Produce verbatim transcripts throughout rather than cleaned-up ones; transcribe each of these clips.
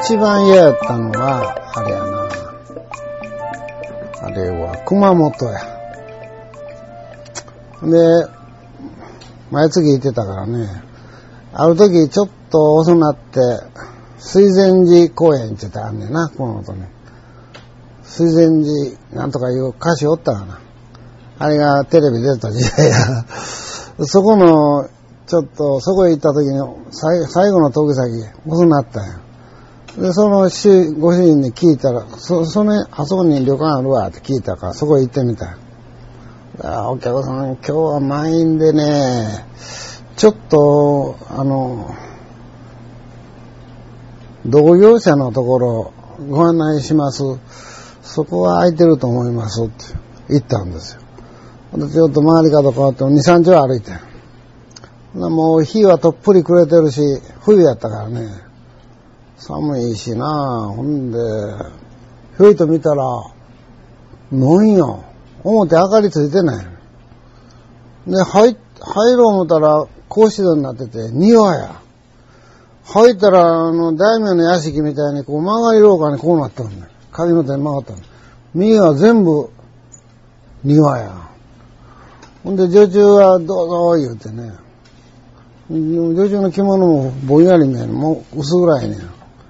一番嫌やったのは、あれやな。あれは熊本や。で、毎月行ってたからね。ある時ちょっと遅なって、水前寺公園って言ってあんねんな、熊本に。水前寺なんとかいう歌手おったかな。あれがテレビ出た時代や。そこの、ちょっと、そこへ行った時に、最, 最後の峠先、遅なったんや。で、そのご主人に聞いたら、そ、その、あそこに旅館あるわって聞いたから、そこへ行ってみた。あ、お客さん、今日は満員でね、ちょっと、あの、同業者のところ、ご案内します。そこは空いてると思いますって言ったんですよ。ちょっと周り角変わってに、さん丁歩いて。もう火はとっぷりくれてるし、冬やったからね。寒いしなぁ。ほんで、ひょいと見たら、なんや、表明かりついてない。で、入、入ろう思ったら、格子戸になってて、庭や。入ったら、あの、大名の屋敷みたいに、こう、曲がり廊下にこうなったんだよ。鍵の手に曲がったんだ。右は全部、庭や。ほんで、女中はどうぞ言うてね。女中の着物もぼんやり見える。もう薄暗いね。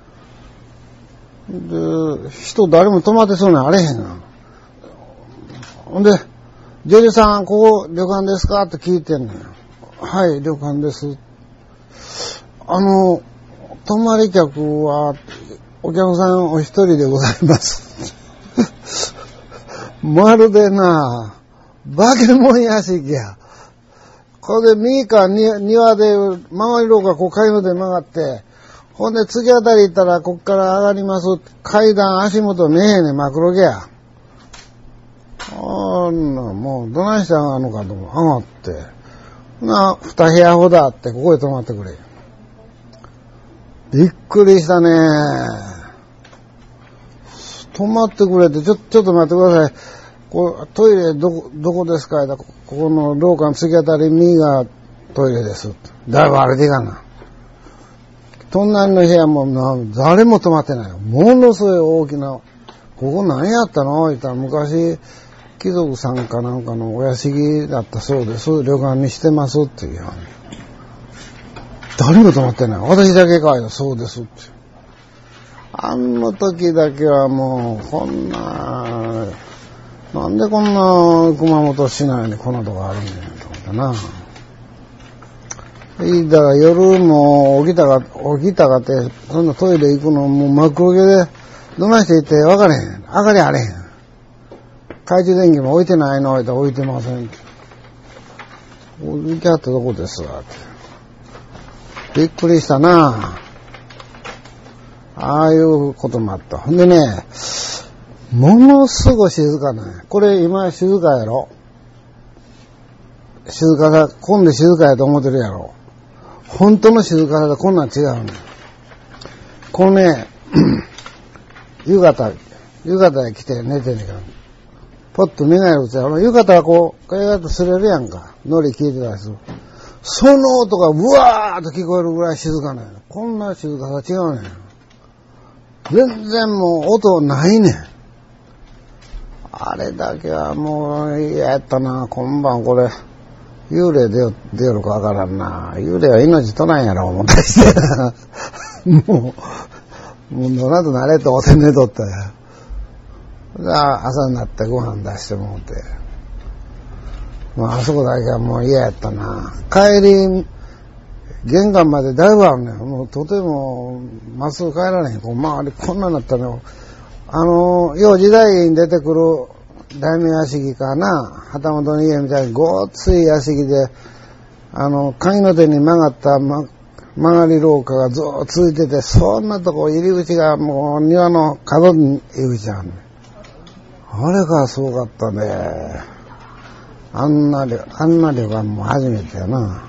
で、人誰も泊まってそうにあれへんが。ほんで、女優さん、ここ旅館ですかって聞いてんのよ。はい、旅館です。あの、泊まり客は、お客さんお一人でございます。まるでな、化け物屋敷や。これで右か庭で回り廊下こう階段で曲がって、ほんで次あたり行ったらこっから上がります。階段足元見えへんねん、真黒毛や。あんな、もうどないして上がるのかと思う。上がって。な、二部屋ほどあって、ここへ泊まってくれ。びっくりしたね。泊まってくれって、ちょ、ちょっと待ってください。こうトイレどこ、どこですか？ここの廊下の突き当たり右がトイレです。だいぶ歩いていかな。隣の部屋もな、誰も泊まってないよ。ものすごい大きな、ここ何やったの言ったら昔、貴族さんかなんかのお屋敷だったそうです。旅館にしてますっていうように。誰も泊まってない。私だけかよ、そうですって。あの時だけはもう、こんな、なんでこんな熊本市内にこんなとこあるんやと思ったな。いいだから夜も起きたか、起きたかって、そんなトイレ行くのもう真っ黒けで、どないして行って分かれへん。明かりあれへん。懐中電気も置いてないの？置いてません。置いてあったとこですわ。びっくりしたな。ああいうこともあった。ほんでね、ものすごい静かね。これ今静かやろ。静かさ、今度静かやと思ってるやろ。本当の静かさとこんなん違うね。このね、夕方、夕方へ来て寝てんねんから。ポッと目がやるとやろ。夕方はこう、かやがとすれるやんか。ノリ聞いてたりする。その音がうわーっと聞こえるぐらい静かなんや。こんな静かさ違うねん。全然もう音ないねん。あれだけはもう嫌やったな。今晩これ、幽霊出よ、出よるかわからんな。幽霊は命取らんやろ、思ったりして。もう、もうどなとなれとおて寝とったや。朝になってご飯出してもうて。まあ、あそこだけはもう嫌やったな。帰り、玄関までだいぶあるねん。もうとても、まっすぐ帰られへん。こう周りこんなんなったの。あの、よう時代劇に出てくる大名屋敷かな。旗本の家みたいにごっつい屋敷で、あの、鍵の手に曲がった、ま、曲がり廊下がずっと続いてて、そんなとこ入り口がもう庭の角に入り口あるねん。あれがすごかったね。あんな旅、あんな旅館も初めてやな。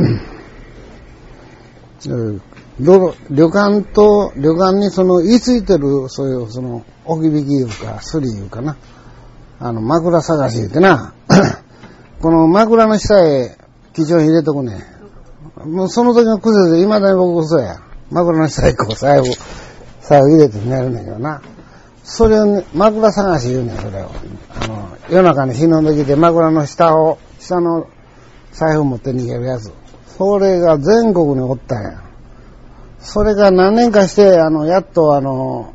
旅館と、旅館にその、言いついてる、そういう、その、置き引きいうか、スリいうかな。あの、枕探しってな。この枕の下へ、基調入れとくね。もうその時の癖で、未だに僕嘘や。枕の下へこう、財布、 財布入れて寝るんだけどな。それを、ね、枕探し言うねん、それを。あの、夜中に忍んできて枕の下を、下の財布持って逃げるやつ。それが全国におったんや。それが何年かして、あの、やっとあの、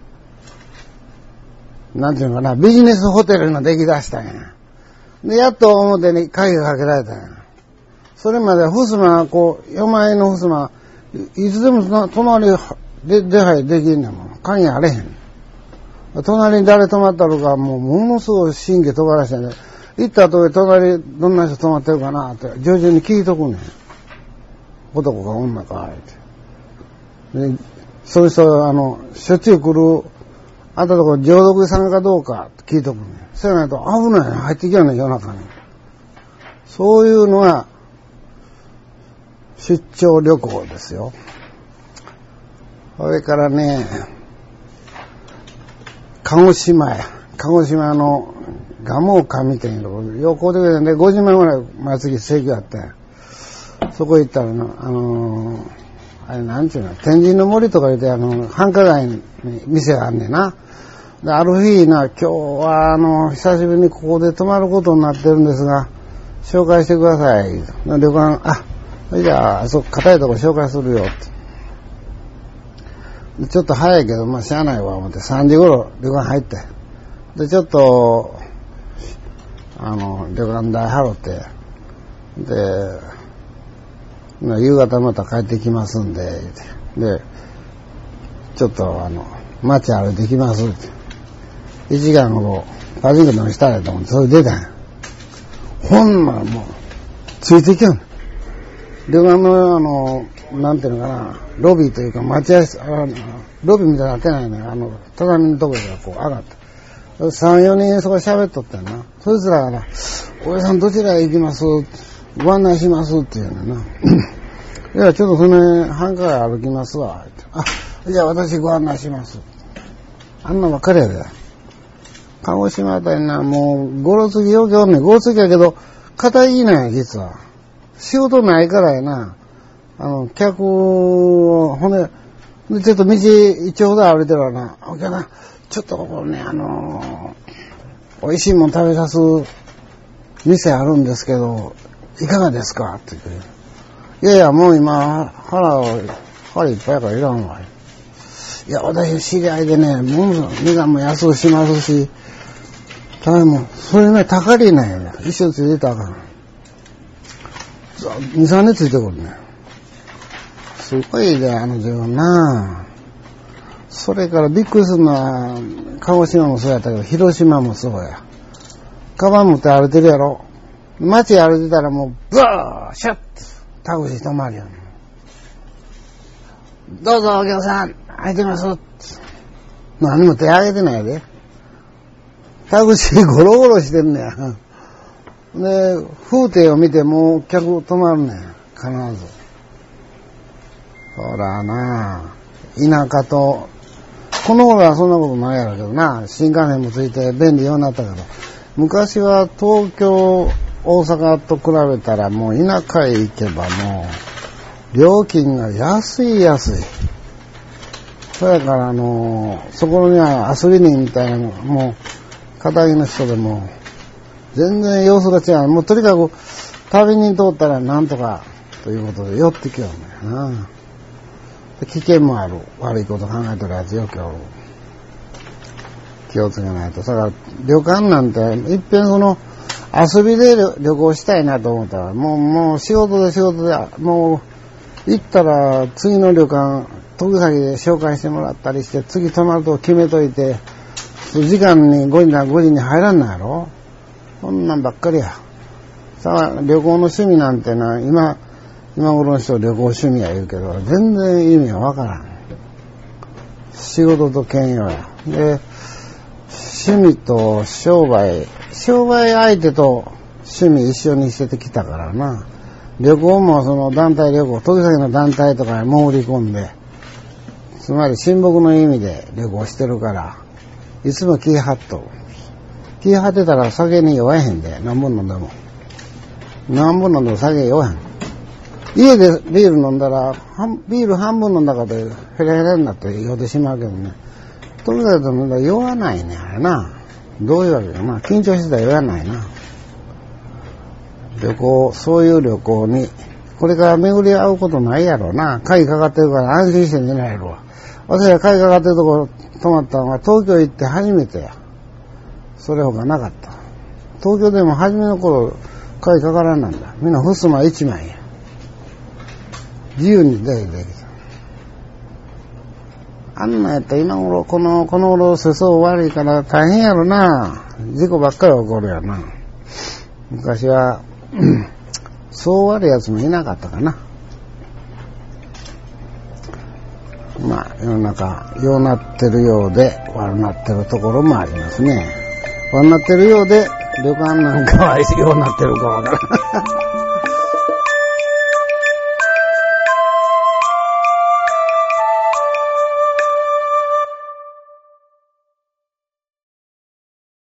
なんていうのかな、ビジネスホテルができだしたんや。で、やっと表に鍵がかけられたんや。それまでふすま、こう、よまいのふすま、いつでも隣で出入りできんねんもん。鍵あれへん。隣に誰泊まったのか、もうものすごい神経尖らしてね。行った後で隣どんな人泊まってるかなって、徐々に聞いとくねん。男か女か、って。で、そういう人、あの、しょっちゅう来る、あったところ、浄土さんかどうかって聞いとくねん。そうやないと危ないね。入ってきやねん、夜中に。そういうのは、出張旅行ですよ。それからね、鹿児島や。鹿児島の蒲生館みたいなところ、ようこうてくれたんで、ごじゅうまんぐらい毎月請求あったんや。そこ行ったらな、あのー、あれなんちゅうの、天神の森とか言って、あの、繁華街に店があんねんな。で、ある日な、今日はあの、久しぶりにここで泊まることになってるんですが、紹介してください。旅館、あ、じゃあ、そこ、硬いとこ紹介するよって。ちょっと早いけど、まあ、しゃあないわ、思って、さんじ頃旅館入って。で、ちょっと、あの、旅館代払って、で、夕方また帰ってきますんで、で、ちょっとあの、街歩いてきますって。いちじかんほど、パチンコでもしたらと思って、それ出たんや。ほんまもう、ついてきやん。旅館のあの、なんていうのかな、ロビーというか、待合室、あのロビーみたいになってないね。あの、畳のところからこう上がった。さん、よにんそこ喋っとったんやな。そいつらがな、おじさんどちらへ行きますご案内しますって言うねんな。いや、ちょっとその辺、繁華街歩きますわ。あ、じゃあ私ご案内します。あんなばっかりやで。鹿児島あたりな、もう、ゴロツギよくおんねん。ゴロツギやけど、片いなんや、実は。仕事ないからやな。あの、客を、ほんで、ちょっと道一応ほど歩いてるわな。お客さん、ちょっとここね、あのー、美味しいもん食べさす店あるんですけど、いかがですかって言って。いやいや、もう今、腹を、腹いっぱいやからいらんわ。いや、私知り合いでね、もう、値段も安くしますし、ただもう、それね、高りなんや。一緒ついてたらあかん。に、さんねんついてくるね。すごいで、あの自分な。それからびっくりするのは、鹿児島もそうやったけど、広島もそうや。カバン持って歩いてるやろ。街歩いてたらもう、ブワーシャッとタクシー止まるよ。どうぞお客さん、空いてます。何も手挙げてないで。タクシーゴロゴロしてんねや。で、風景を見てもう客止まるねん。必ず。ほらなあ、田舎と、この頃はそんなことないやろうけどな、新幹線もついて便利ようになったけど、昔は東京、大阪と比べたらもう田舎へ行けばもう、料金が安い安い。そやからあの、そこにはアスリ人みたいなの、もう、片木の人でも、全然様子が違う。もうとにかく、旅に通ったらなんとか、ということで寄ってきようねんな。危険もある。悪いこと考えてるやつよくおる。気をつけないと。だから、旅館なんて、いっぺんその、遊びで旅行したいなと思ったら、もう、もう仕事で仕事で、もう、行ったら次の旅館、時々で紹介してもらったりして、次泊まると決めといて、時間にごじなごじに入らんのやろ。そんなんばっかりや。さあ、旅行の趣味なんてな、今、今頃の人旅行趣味や言うけど、全然意味はわからん。仕事と兼用や。で、趣味と商売、商売相手と趣味一緒にしてきたからな。旅行もその団体旅行、時々の団体とかに潜り込んで、つまり親睦の意味で旅行してるから、いつも気張っとる。気張ってたら酒に酔えへんで、何本飲んでも。何本飲んでも酒酔えへん。 家でビール飲んだら、ビール半分の中でヘラヘラになって酔ってしまうけどね。とにかく飲んだら酔わないね、あれな。どういうわけかな。緊張してたら酔わないな。旅行、そういう旅行に、これから巡り合うことないやろな。鍵かかってるから安心して寝ないやろ。私が鍵かかってるところ泊まったのは東京行って初めてや。それほかなかった。東京でも初めの頃、鍵かからんなんだ。みんな襖一枚や。自由に出てできた。あんなやったら今頃、この、この頃世相悪いから大変やろな。事故ばっかり起こるやな。昔は、そう悪いやつもいなかったかな。まあ、世の中、ようなってるようで、悪なってるところもありますね。悪なってるようで、旅館なんかはようなってるかわからん。